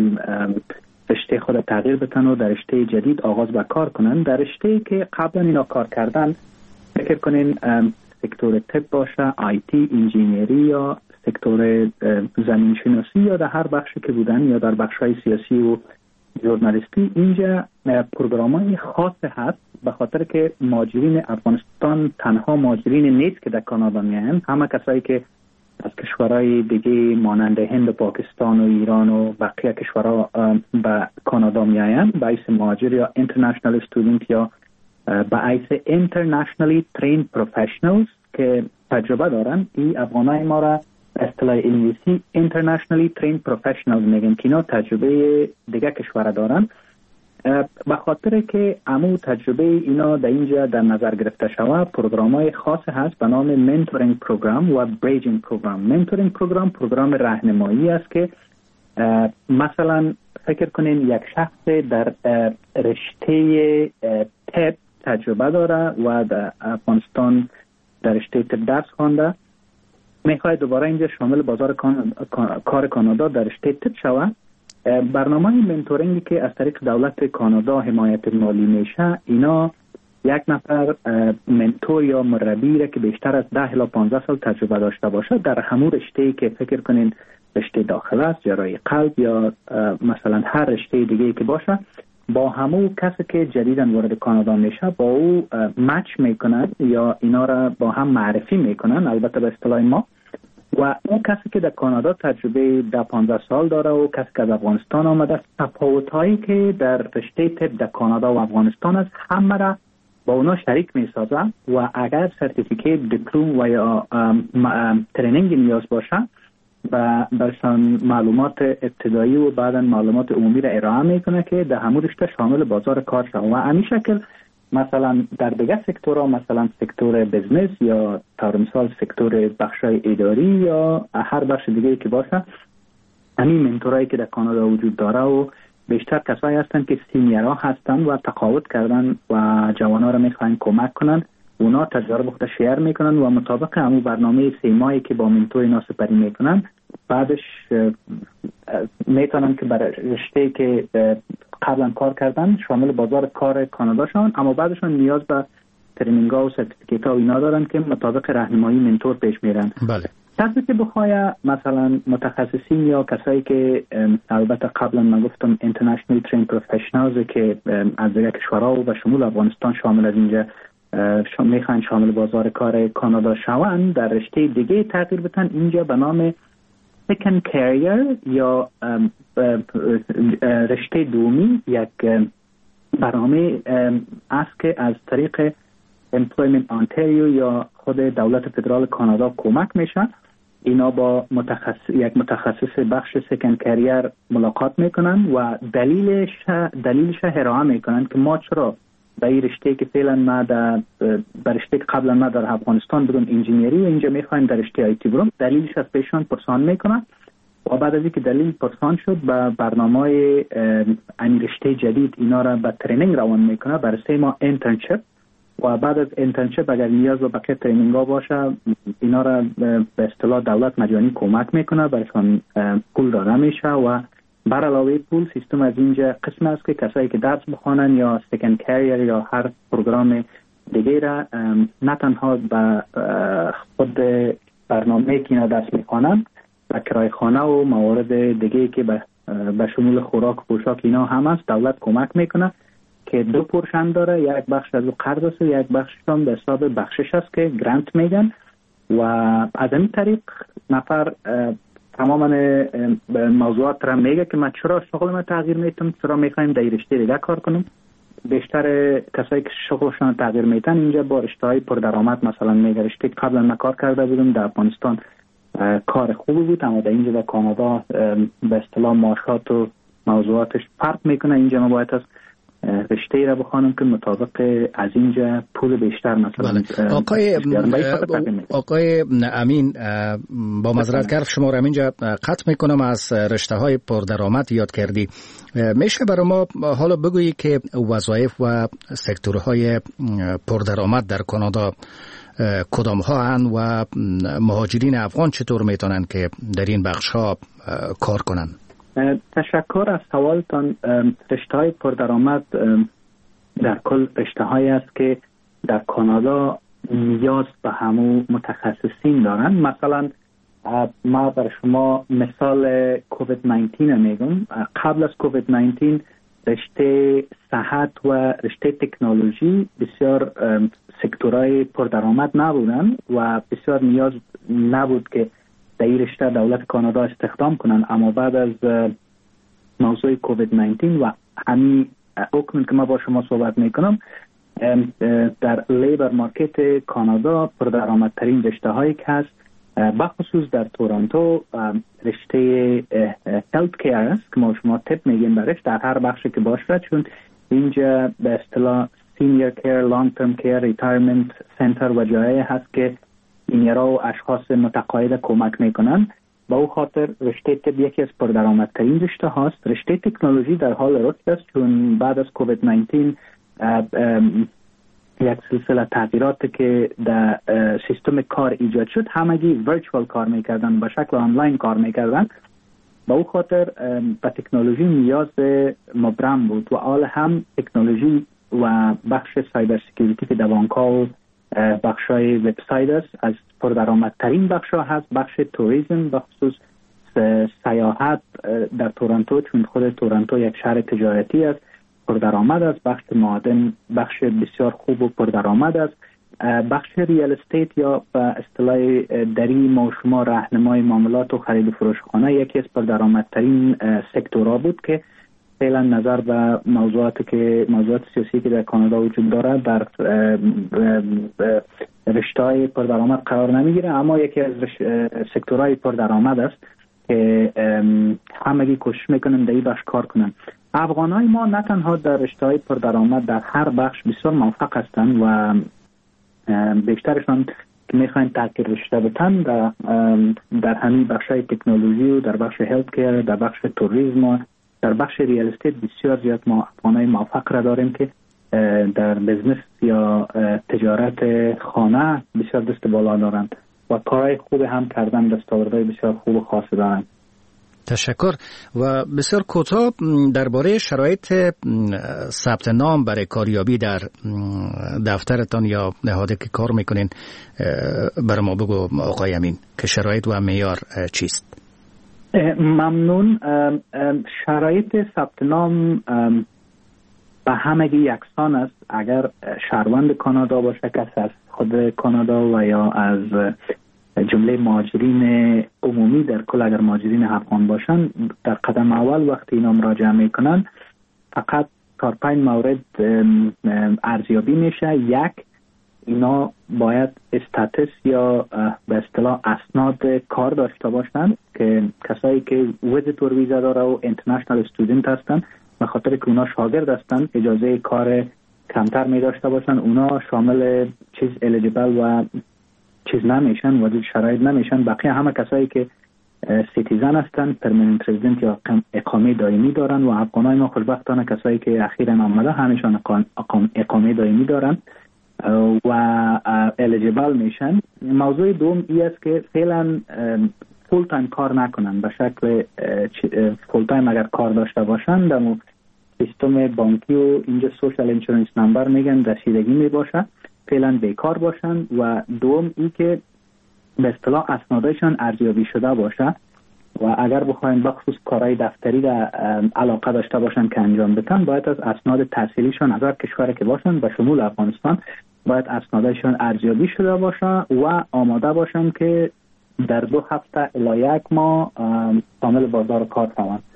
رشته خود تغییر بتن و در رشته جدید آغاز به کار کنن. در رشته که قبلا اینا کار کردن فکر کنین سکتور طب باشه، آی تی، انجینیری یا سکتور زمین شناسی یا در هر بخشی که بودن یا در بخش‌های سیاسی و ژورنالیستی، اینجا پروگرام‌های خاص هست به خاطر که مهاجرین افغانستان تنها مهاجرین نیست که در کانادا میان، همه کسایی که از کشورهای دیگه مانند هند و پاکستان و ایران و بقیه کشورها به کانادا میآیند به حیث مهاجر یا اینترنشنال استودنت یا به حیث اینترنشنالی ترین پروفشنالز که تجربه دارن. این افغانای ما را اصطلاح انگلیسی اینترنشنالی ترین پروفشنالز میگن که اینا تجربه دیگه کشور دارن. به خاطر که عمو تجربه اینا در اینجا در نظر گرفته شود، پروگرام‌های خاص هست به نام منتورینگ پروگرام و بریجینگ پروگرام. منتورینگ پروگرام پروگرام راهنمایی است که مثلا فکر کنین یک شخص در رشته طب تجربه داره و در افغانستان در رشته طب درس خوانده، میخواد دوباره اینجا شامل بازار کار کانادا در رشته طب شود. برنامه منتورینگی که از طریق دولت کانادا حمایت مالی میشه، اینا یک نفر منتور یا مربی را که بیشتر از ده الی پانزده سال تجربه داشته باشه در همون رشته‌ای که فکر کنین رشته داخله است، جراحی قلب یا مثلا هر رشته دیگه‌ای که باشه، با همون کسی که جدیداً وارد کانادا میشه با او مچ میکنن یا اینا را با هم معرفی میکنن، البته به اصطلاح ما. و اون کسی که در کانادا تجربه ده پانزده سال داره و کسی که از افغانستان آمده، تفاوت‌هایی که در رشته طب در کانادا و افغانستان است همه را با اونا شریک میسازه و اگر سرتیفیکیت، دیپلم و یا ترینینگ نیاز باشه و برشان معلومات ابتدایی و بعدا معلومات عمومی را ارائه میکنه که در همون رشته شامل بازار کار شود. و همین شکل مثلا در دیگه سکتورها، مثلا سکتور بزنس یا طور مثال سکتور بخشای اداری یا هر بخش دیگه که باشه، همین منتورایی که در کانادا وجود داره و بیشتر کسایی هستن که سینیرها هستن و تقاعد کردن و جوانا را میخواین کمک کنن، اونا تجربه خود شیر میکنن و مطابق همون برنامه سه ماهی که با منتور اینا سپری میکنن بعدش میتونن که برای رشته که قبلا کار کردن شامل بازار کار کانادا شون، اما بعدشون نیاز به ترینینگ ها و سرتیفیکیت ها اینا دارن که مطابق راهنمایی منتور پیش میرن. بله. طبعا که بخوای مثلا متخصصین یا کسایی که البته قبلا من گفتم اینترنشنال ترین پروفشنالز که از دیگه کشورها و شمول افغانستان شامل از اینجا میخوان شامل بازار کار کانادا شوند، در رشته دیگه تغییر بدن، اینجا به نام سکند کریر یا رشته دومی یک برنامه است که از طریق Employment Ontario یا خود دولت فدرال کانادا کمک میشه. اینا با متخصص یک متخصص بخش سکند کریر ملاقات میکنن و دلیلش دلیلش ارائه میکنن که ما چرا به این رشته که فعلا ما در رشته قبلا ما در افغانستان بودم انجینیری و اینجا میخوایم در رشته آی تی برم، دلیلش از پیشان پرسان میکنن و بعد از اینکه دلیل پرسان شد به برنامه این رشته جدید اینا را به ترینینگ روان میکنه برای سه ماه اینترنشیپ و بعد از اینترنشیپ اگر نیاز به بقیه ترینینگ ها باشه اینا را به اصطلاح دولت مجانی کمک میکنه، برایشان پول داده میشه و بر علاوه پول سیستم از اینجا قسم است که کسایی که درس بخوانن یا سکند کریر یا هر پروگرام دیگه را نه تنها به خود برنامه که اینا درس میخوانن و کرای خانه و موارد دیگه که به به شمول خوراک و پوشاک اینا هم است، دولت کمک میکنه که دو پورشن داره، یک بخش از قرض است و یک بخش هم به حساب بخشش است که گرانت میگن و از این طریق نفر تماما موضوعات را میگه که من چرا شغل ما تغییر میتم، چرا میخوایم در رشته دیگه کار کنم. بیشتر کسایی که شغلشان تغییر میتن اینجا با رشته های پردرآمد مثلا میگه رشته قبلا من کار کرده بودم در افغانستان کار خوبی بود، اما در اینجا در کانادا به اصطلاح معاشات و موضوعاتش فرق میکنه. اینجا ما باید از رشته ای را بخوانم که مطابق از اینجا پول بیشتر مثلا. بله. آقای آقای امین، با معذرت کار شما را اینجا قطع میکنم، از رشته های پردرآمد یاد کردی. میشه برای ما حالا بگویی که وظایف و سکتورهای پردرآمد در کانادا کدام ها هستند و مهاجرین افغان چطور میتونن که در این بخش ها کار کنن؟ تشکر از سوالتان. رشته های پردرآمد در کل رشته هایی است که در کانادا نیاز به همو متخصصین دارن. مثلا ما بر شما مثال کووید نوزده میگم. قبل از کووید نوزده رشته صحت و رشته تکنولوژی بسیار سکتورهای پردرآمد نبودن و بسیار نیاز نبود که در این رشته دولت کانادا استخدام کنن. اما بعد از موضوع کووید نوزده و همین اکنون که ما با شما صحبت میکنم، در لیبر مارکت کانادا پردرآمدترین رشته هایی که هست بخصوص در تورنتو رشته هلت کیر است که ما شما تپ میگیم برش در هر بخشی که باشه، چون اینجا به اصطلاح سینیر کیر، لانگ ترم کیر، ریتایرمنت سنتر و جایی هست که اینیرا و اشخاص متقاعد کمک میکنن. با او خاطر رشته طب یکی از پردرآمدترین رشته هاست. رشته تکنولوژی در حال رشد است، چون بعد از کووید نوزده یک سلسله تغییرات که در سیستم کار ایجاد شد، همگی ورچوال کار میکردن، به شکل آنلاین کار میکردن. با او خاطر به تکنولوژی نیاز مبرم بود و آل هم تکنولوژی و بخش سایبر سکیوریتی که در بانک‌ها و بخشای وبسایت است از پردرآمدترین بخش‌ها هست. بخش توریسم، بخصوص سیاحت در تورنتو، چون خود تورنتو یک شهر تجارتی است، پردرآمد است. بخش معادن بخش بسیار خوب و پردرآمد است. بخش ریال استیت یا به اصطلاح دری ما شما راهنمای معاملات و خرید و فروش خانه یکی از پردرآمدترین سکتورها بود که فعلا نظر به موضوعاتی که موضوعات سیاسی که در کانادا وجود داره در رشته‌های پردرآمد قرار نمیگیره، اما یکی از سکتورهای پردرآمد است که همگی کوشش میکنن در این بخش کار کنن. افغانای ما نه تنها در رشته‌های پردرآمد در هر بخش بسیار موفق هستند و بیشترشان که میخواین تغییر رشته بتن در, در همین بخشای تکنولوژی و در بخش هلت کیر، در بخش توریسم و در بخش ریال استیت بسیار زیاد ما افغانای موفق را داریم که در بزنس یا تجارت خانه بسیار دست بالا دارند و کارهای خوب هم کردن، دستاوردهای بسیار خوب و خاص دارند. تشکر. و بسیار کوتاه درباره شرایط ثبت نام برای کاریابی در دفترتان یا نهادی که کار میکنین برای ما بگو آقای امین که شرایط و معیار چیست؟ ممنون. شرایط ثبت نام به همگی یکسان است. اگر شهروند کانادا باشه، کس از خود کانادا و یا از جمله مهاجرین عمومی در کل، اگر مهاجرین افغان باشن، در قدم اول وقتی اینا مراجعه میکنن فقط چهار پنج مورد ارزیابی میشه. یک، اینا باید استاتس یا به اصطلاح اسناد کار داشته باشن که کسایی که ویزیتور ویزا داره و اینترنشنال استودنت هستن، به خاطر که اونا شاگرد هستن اجازه کار کمتر می داشته باشن. اونا شامل چیز الیجیبل و چیز نمیشن، وجود شرایط نمیشن. بقیه همه کسایی که سیتیزن هستن، پرمننت رزیدنت یا اقامه دائمی دارن و افغانای ما خوشبختانه کسایی که اخیراً آمده همیشون اقامه دائمی دارن و الیجیبل میشن. موضوع دوم ای است که فعلا فول تایم کار نکنن، به شکل فول تایم اگر کار داشته باشن در سیستم بانکی و اینجا سوشال انشورنس نمبر میگن رسیدگی میباشه، فعلا بیکار باشن. و دوم ای که به اصطلاح اسنادشان ارزیابی شده باشه و اگر بخواین بخصوص کارهای دفتری در علاقه داشته باشن که انجام بدن، باید از اسناد تحصیلیشان از هر کشوری که باشن به شمول افغانستان باید اسنادشان ارزیابی شده باشه و آماده باشن که در دو هفته الی یک ماه شامل بازار کار شوند.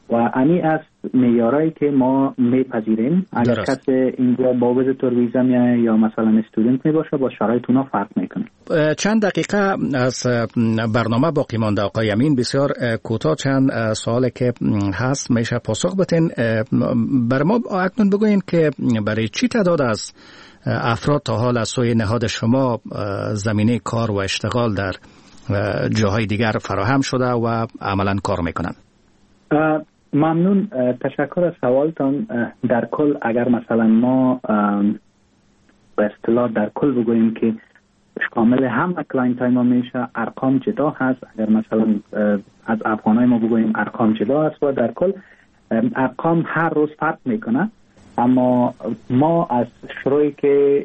و امی از معیارایی که ما میپذیریم. اگر کس اینجا با ویزیتور ویزا میاد یا مثلا استودنت می باشه با شرایط اونا فرق میکنه. چند دقیقه از برنامه باقی مانده آقای امین، بسیار کوتاه چند سوالی که هست میشه پاسخ بدین. بر ما اکنون بگوین که برای چی تعداد از افراد تا حال از سوی نهاد شما زمینه کار و اشتغال در جاهای دیگر فراهم شده و عملا کار میکنن؟ ممنون، تشکر از سوالتان. در کل اگر مثلا ما به اصطلاح در کل بگوییم که شامل همه کلاینت های ما میشه، ارقام جدا هست. اگر مثلا از افغانای ما بگوییم ارقام جدا هست و در کل ارقام هر روز فرق میکنه. اما ما از شروعی که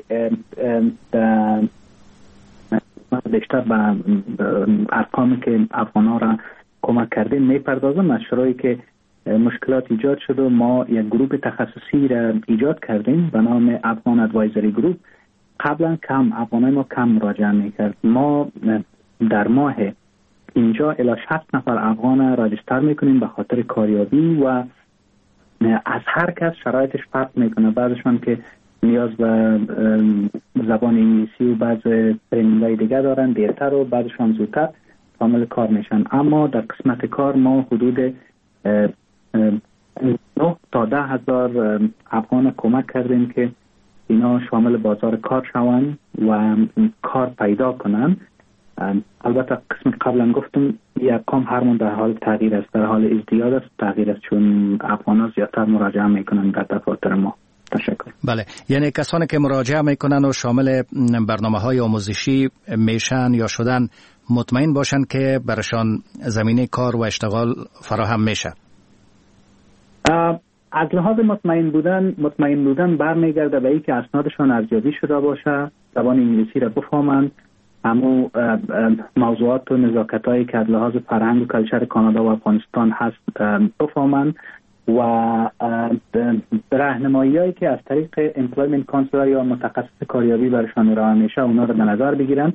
بیشتر به ارقامی که افغانا را کمک کردیم میپردازم. از شروعی که مشکلات ایجاد شد و ما یک گروه تخصصی را ایجاد کردیم به نام افغان ادوایزری گروپ. قبلا کم افغانای ما کم مراجعه میکرد. ما در ماه اینجا الی شصت نفر افغان راجستر میکنیم به خاطر کاریابی و از هر کس شرایطش فرق میکنه. بعضشان که نیاز به زبان انگلیسی و بعض ترینینگ‌های دیگه دارن دیرتر و بعضشان زودتر کامل کار میشن. اما در قسمت کار ما حدود نه تا ده هزار افغان کمک کردیم که اینا شامل بازار کار شوند و کار پیدا کنن. البته قسم قبلا گفتم این ارقام هرمون در حال تغییر است، در حال ازدیاد است، تغییر است، چون افغانا زیادتر مراجعه میکنن در دفاتر ما. تشکر. بله، یعنی کسانی که مراجعه میکنن و شامل برنامه های آموزشی میشن یا شدن مطمئن باشن که برشان زمینه کار و اشتغال فراهم میشه. از لحاظ مطمئن بودن مطمئن بودن برمیگرده به اینکه اسنادشان ارزیابی شده باشه، زبان انگلیسی را بفهمند، همو موضوعات و نزاکتایی که از لحاظ فرهنگ و کلچر کانادا و افغانستان هست بفهمند و راهنمایی‌هایی که از طریق امپلویمنت کانسلر یا متخصص کاریابی برشان ارائه میشه اونا رو به نظر بگیرن.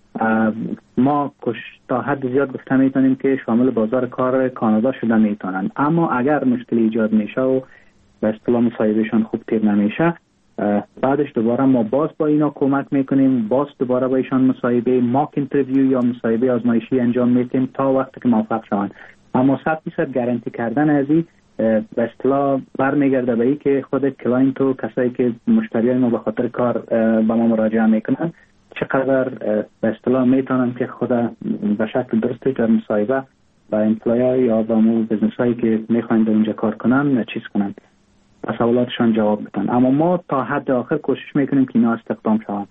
ما تا حد زیاد گفته میتونیم که شامل بازار کار کانادا شده میتونن. اما اگر مشکل ایجاد میشه و به اصطلاح مصاحبهشان خوب تیر نمیشه، بعدش دوباره ما باز با اینا کمک میکنیم، باز دوباره با ایشان مصاحبه ماک اینترویو یا مصاحبه آزمایشی انجام میدیم تا وقتی که موفق شوند. اما صد درصد گارانتی کردن از این به اصطلاح برمیگرده به این که خود کلاینت و کسایی که مشتریای ما به خاطر کار به ما مراجعه میکنن چقدر به اصطلاح میتونن که خود به شکل درستی در مصاحبه با امپلوی یا با مو بزنس هایی که میخواین در اونجا کار کنن چیز کنن، و سوالاتشان جواب بدن. اما ما تا حد آخر کوشش میکنیم که اینا استخدام شوند.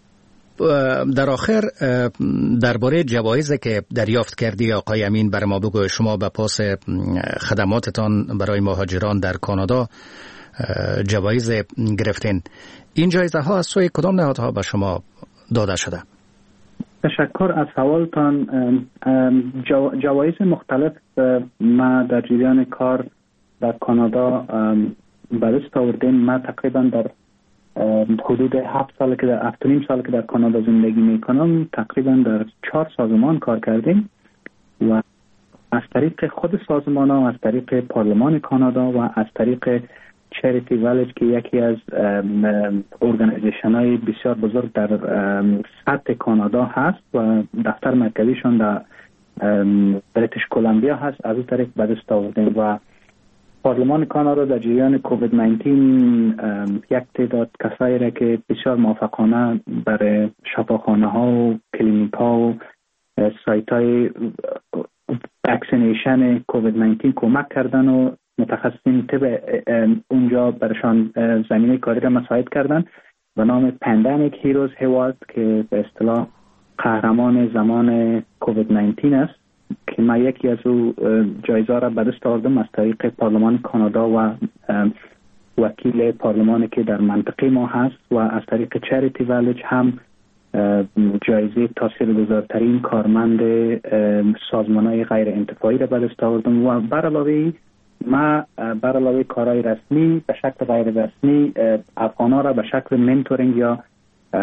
در آخر درباره جوایزی که دریافت کردی آقای امین بر ما بگو. شما به پاس خدماتتان برای مهاجران در کانادا جوایز گرفتین. این جایزه ها از سوی کدام نهادها به شما داده شده؟ تشکر از سوالتان. جو، جوایز مختلف ما در جریان کار در کانادا به دست آوردیم. ما تقریبا در حدود هفت سال که در هفت و نیم سال که در کانادا زندگی میکنم تقریبا در چهار سازمان کار کردیم و از طریق خود سازمان ها، از طریق پارلمان کانادا و از طریق چریتی ویلیج که یکی از ارگانیزیشن های بسیار بزرگ در سطح کانادا هست و دفتر مرکزیشون در بریتیش کلمبیا هست، از اون طریق به دست آوردیم. و پارلمان کانادا در جریان کووید نوزده یک تعداد کسایی را که بسیار موفقانه برای شفاخانه ها و کلینیک ها و سایت های واکسینیشن کووید نوزده کمک کردن و متخصصین طب اونجا برشان زمینه کاری را مساعد کردن به نام پندمیک هیروز هیوارد که به اصطلاح قهرمان زمان کووید نوزده است که ما یکی از او جایزه را به دست آوردم از طریق پارلمان کانادا و وکیل پارلمانی که در منطقه ما هست و از طریق چریتی ویلیج هم جایزه تاثیرگذارترین کارمند سازمان‌های غیر انتفاعی را به دست آوردم. و بر علاوه ما بر علاوه کارهای رسمی به شکل غیر رسمی افغانا را به شکل منتورینگ یا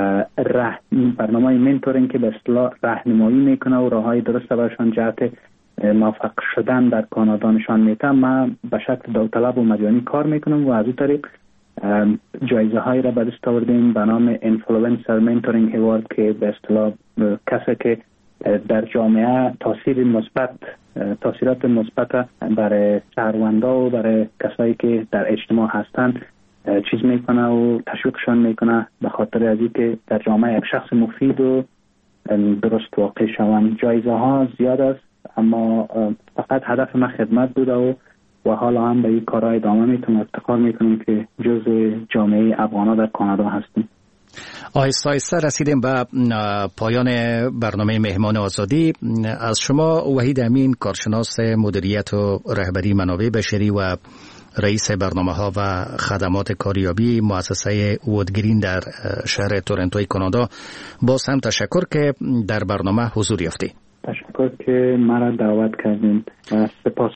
برنامه منتورینگ که به اصطلاح راهنمایی میکنه و راههای درست برشان جهت موفق شدن در کانادا نشان میده. من به شکل داوطلب و مجانی کار میکنم و از اون طریق جایزه هایی را به دست آوردیم به نام اینفلوئنسر منتورینگ اوارد که به اصطلاح کسی که در جامعه تاثیر مثبت تاثیرات مثبت برای شهروندا و برای کسایی که در اجتماع هستند چیز میکنه و تشویقشان میکنه به خاطر از اینکه در جامعه یک شخص مفید و درست واقع شوند. جایزه ها زیاد است اما فقط هدف من خدمت بوده و و حالا هم به این کارهای ادامه میتونم افتخار میکنم که جزء جامعه افغانا در کانادا هستیم. آهسته آهسته رسیدیم به پایان برنامه مهمان آزادی. از شما وحید امین، کارشناس مدیریت و رهبری منابع بشری و رئیس برنامه‌ها و خدمات کاریابی مؤسسه وودگرین در شهر تورنتوی کانادا، باز هم تشکر که در برنامه حضور یافتید. تشکر که مرا دعوت کردین و سپاس